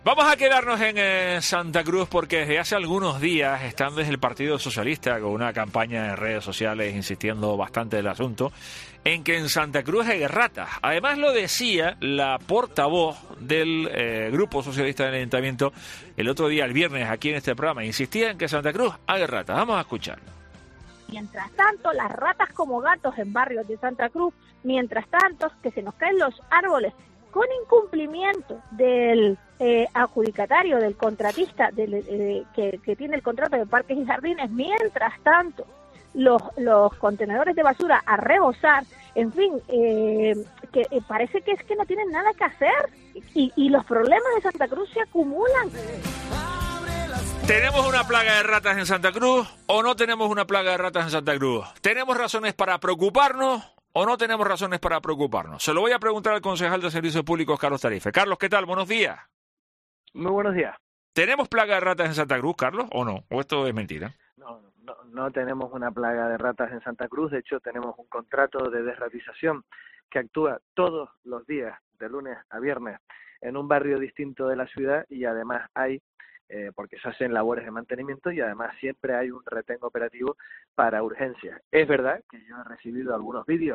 Vamos a quedarnos en Santa Cruz porque desde hace algunos días están desde el Partido Socialista con una campaña en redes sociales insistiendo bastante del asunto en que en Santa Cruz hay ratas. Además lo decía la portavoz del Grupo Socialista del Ayuntamiento el otro día, el viernes, aquí en este programa. Insistía en que en Santa Cruz hay ratas. Vamos a escucharlo. Mientras tanto, las ratas como gatos en barrios de Santa Cruz, mientras tanto, que se nos caen los árboles con incumplimiento del adjudicatario, del contratista que tiene el contrato de parques y jardines, mientras tanto los contenedores de basura a rebosar, en fin, parece que es que no tienen nada que hacer y los problemas de Santa Cruz se acumulan. ¿Tenemos una plaga de ratas en Santa Cruz o no tenemos una plaga de ratas en Santa Cruz? ¿Tenemos razones para preocuparnos o no tenemos razones para preocuparnos? Se lo voy a preguntar al concejal de Servicios Públicos, Carlos Tarife. Carlos, ¿qué tal? Buenos días. Muy buenos días. ¿Tenemos plaga de ratas en Santa Cruz, Carlos, o no? ¿O esto es mentira? No tenemos una plaga de ratas en Santa Cruz. De hecho, tenemos un contrato de desratización que actúa todos los días, de lunes a viernes, en un barrio distinto de la ciudad y además hay porque se hacen labores de mantenimiento y además siempre hay un retén operativo para urgencias. Es verdad que yo he recibido algunos vídeos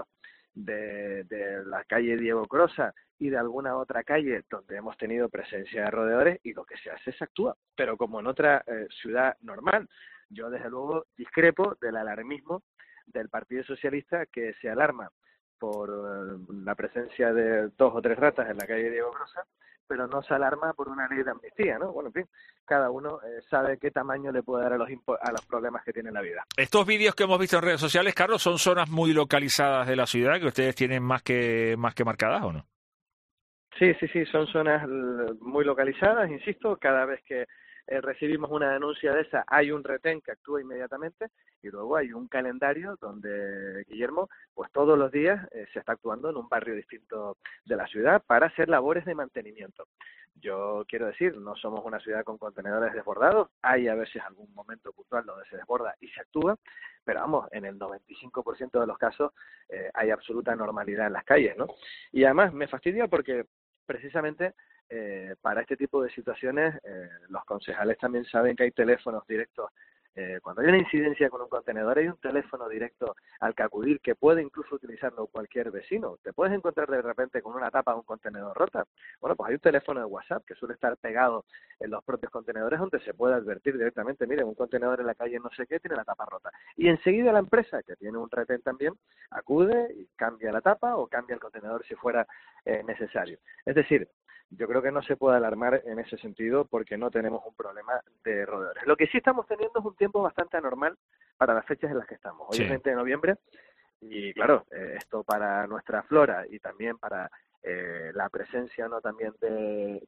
de la calle Diego Crosa y de alguna otra calle donde hemos tenido presencia de roedores y lo que se hace es actúa, pero como en otra ciudad normal. Yo desde luego discrepo del alarmismo del Partido Socialista que se alarma por la presencia de 2 o 3 ratas en la calle Diego Crosa, pero no se alarma por una ley de amnistía, ¿no? Bueno, en fin, cada uno sabe qué tamaño le puede dar a los problemas que tiene la vida. Estos vídeos que hemos visto en redes sociales, Carlos, ¿son zonas muy localizadas de la ciudad que ustedes tienen más que marcadas o no? Sí, son zonas muy localizadas, insisto, cada vez que recibimos una denuncia de esa, hay un retén que actúa inmediatamente y luego hay un calendario donde, Guillermo, pues todos los días se está actuando en un barrio distinto de la ciudad para hacer labores de mantenimiento. Yo quiero decir, no somos una ciudad con contenedores desbordados, hay a veces algún momento puntual donde se desborda y se actúa, pero vamos, en el 95% de los casos hay absoluta normalidad en las calles, ¿no? Y además me fastidia porque precisamente para este tipo de situaciones los concejales también saben que hay teléfonos directos. Cuando hay una incidencia con un contenedor hay un teléfono directo al que acudir que puede incluso utilizarlo cualquier vecino. Te puedes encontrar de repente con una tapa de un contenedor rota. Bueno, pues hay un teléfono de WhatsApp que suele estar pegado en los propios contenedores donde se puede advertir directamente, miren, un contenedor en la calle no sé qué tiene la tapa rota. Y enseguida la empresa, que tiene un retén también, acude y cambia la tapa o cambia el contenedor si fuera necesario. Es decir, yo creo que no se puede alarmar en ese sentido porque no tenemos un problema de roedores. Lo que sí estamos teniendo es un tiempo bastante anormal para las fechas en las que estamos. Hoy es 20 de noviembre y claro, esto para nuestra flora y también para la presencia no también de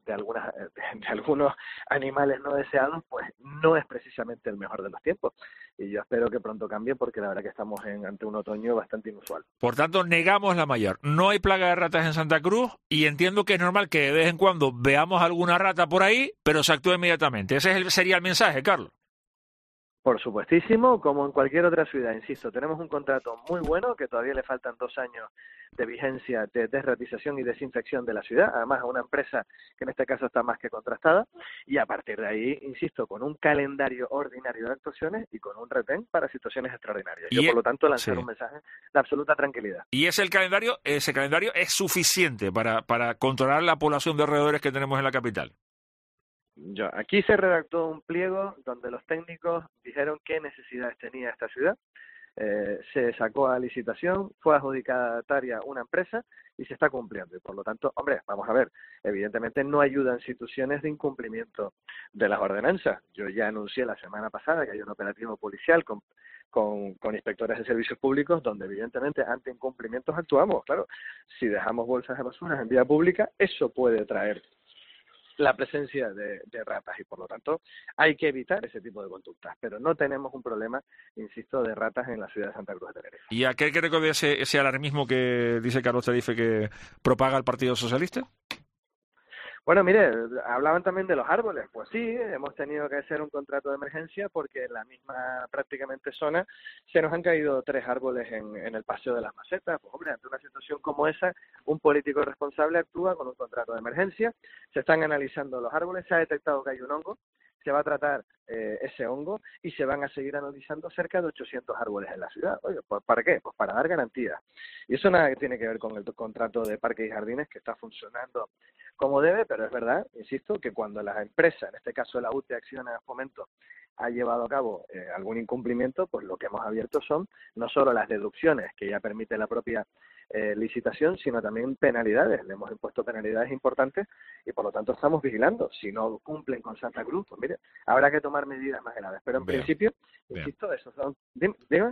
algunos animales no deseados, pues no es precisamente el mejor de los tiempos. Y yo espero que pronto cambie porque la verdad que estamos ante un otoño bastante inusual. Por tanto, negamos la mayor. No hay plaga de ratas en Santa Cruz y entiendo que es normal que de vez en cuando veamos alguna rata por ahí, pero se actúe inmediatamente. Ese sería el mensaje, Carlos. Por supuestísimo, como en cualquier otra ciudad, insisto, tenemos un contrato muy bueno que todavía le faltan 2 años de vigencia de desratización y desinfección de la ciudad, además a una empresa que en este caso está más que contrastada, y a partir de ahí, insisto, con un calendario ordinario de actuaciones y con un retén para situaciones extraordinarias. Yo, por lo tanto, lanzar un mensaje de absoluta tranquilidad. ¿Y ese calendario es suficiente para controlar la población de roedores que tenemos en la capital? Aquí se redactó un pliego donde los técnicos dijeron qué necesidades tenía esta ciudad, se sacó a licitación, fue adjudicataria una empresa y se está cumpliendo. Y por lo tanto, hombre, vamos a ver, evidentemente no ayudan situaciones de incumplimiento de las ordenanzas. Yo ya anuncié la semana pasada que hay un operativo policial con inspectores de servicios públicos donde evidentemente ante incumplimientos actuamos. Claro, si dejamos bolsas de basura en vía pública, eso puede traer la presencia de ratas y por lo tanto hay que evitar ese tipo de conductas, pero no tenemos un problema, insisto, de ratas en la ciudad de Santa Cruz de Tenerife. ¿Y a qué cree que ese alarmismo que dice Carlos Tarife que propaga el Partido Socialista? Bueno, mire, hablaban también de los árboles. Pues sí, hemos tenido que hacer un contrato de emergencia porque en la misma prácticamente zona se nos han caído 3 árboles en el Paseo de las Macetas. Pues hombre, ante una situación como esa, un político responsable actúa con un contrato de emergencia. Se están analizando los árboles, se ha detectado que hay un hongo, se va a tratar ese hongo y se van a seguir analizando cerca de 800 árboles en la ciudad. Oye, pues ¿para qué? Pues para dar garantías. Y eso nada que tiene que ver con el contrato de parques y jardines, que está funcionando como debe, pero es verdad, insisto, que cuando la empresa, en este caso la UTE Acciones Fomento, ha llevado a cabo algún incumplimiento, pues lo que hemos abierto son no solo las deducciones que ya permite la propia licitación, sino también penalidades. Le hemos impuesto penalidades importantes y por lo tanto estamos vigilando. Si no cumplen con Santa Cruz, pues mire, habrá que tomar medidas más graves. Pero en principio, insisto, esos son... Dime.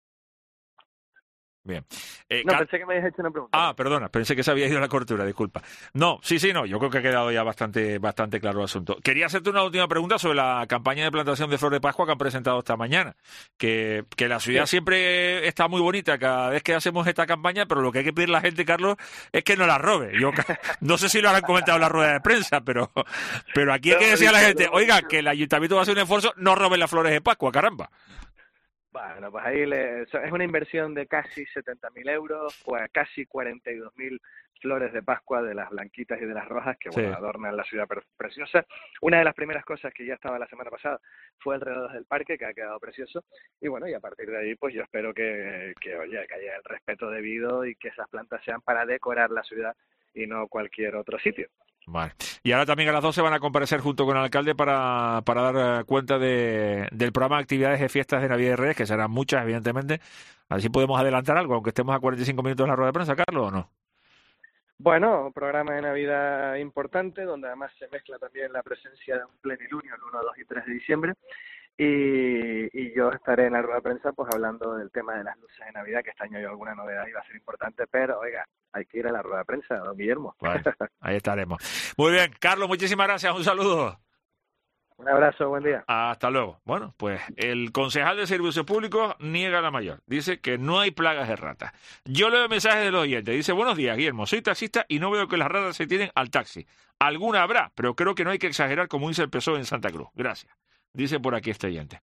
Bien. No, pensé que me habías hecho una pregunta. Ah, perdona, pensé que se había ido la cobertura, disculpa. No, sí, no, yo creo que ha quedado ya bastante claro el asunto. Quería hacerte una última pregunta sobre la campaña de plantación de flor de Pascua que han presentado esta mañana. Que la ciudad siempre está muy bonita cada vez que hacemos esta campaña, pero lo que hay que pedirle a la gente, Carlos, es que no la robe. Yo no sé si lo habrán comentado en la rueda de prensa, pero aquí hay que decir a la gente, oiga, que el ayuntamiento va a hacer un esfuerzo, no roben las flores de Pascua, caramba. Bueno, pues ahí es una inversión de casi 70.000 euros, pues casi 42.000 flores de Pascua, de las blanquitas y de las rojas, que bueno, adornan la ciudad preciosa. Una de las primeras cosas que ya estaba la semana pasada fue alrededor del parque, que ha quedado precioso. Y bueno, y a partir de ahí, pues yo espero que haya el respeto debido y que esas plantas sean para decorar la ciudad y no cualquier otro sitio. Vale. Y ahora también a las 12 van a comparecer junto con el alcalde para dar cuenta del programa de actividades de fiestas de Navidad y Reyes, que serán muchas, evidentemente. Así podemos adelantar algo, aunque estemos a 45 minutos de la rueda de prensa, Carlos, ¿o no? Bueno, un programa de Navidad importante, donde además se mezcla también la presencia de un plenilunio el 1, 2 y 3 de diciembre. Y yo estaré en la rueda de prensa pues hablando del tema de las luces de Navidad, que este año hay alguna novedad y va a ser importante, pero oiga, hay que ir a la rueda de prensa, don Guillermo. Vale, ahí estaremos. Muy bien, Carlos, muchísimas gracias, un saludo. Un abrazo, buen día. Hasta luego. Bueno, pues el concejal de Servicios Públicos niega la mayor. Dice que no hay plagas de ratas. Yo leo mensajes de los oyentes. Dice, buenos días, Guillermo. Soy taxista y no veo que las ratas se tienen al taxi. Alguna habrá, pero creo que no hay que exagerar como dice el PSOE en Santa Cruz. Gracias. Dice por aquí este oyente.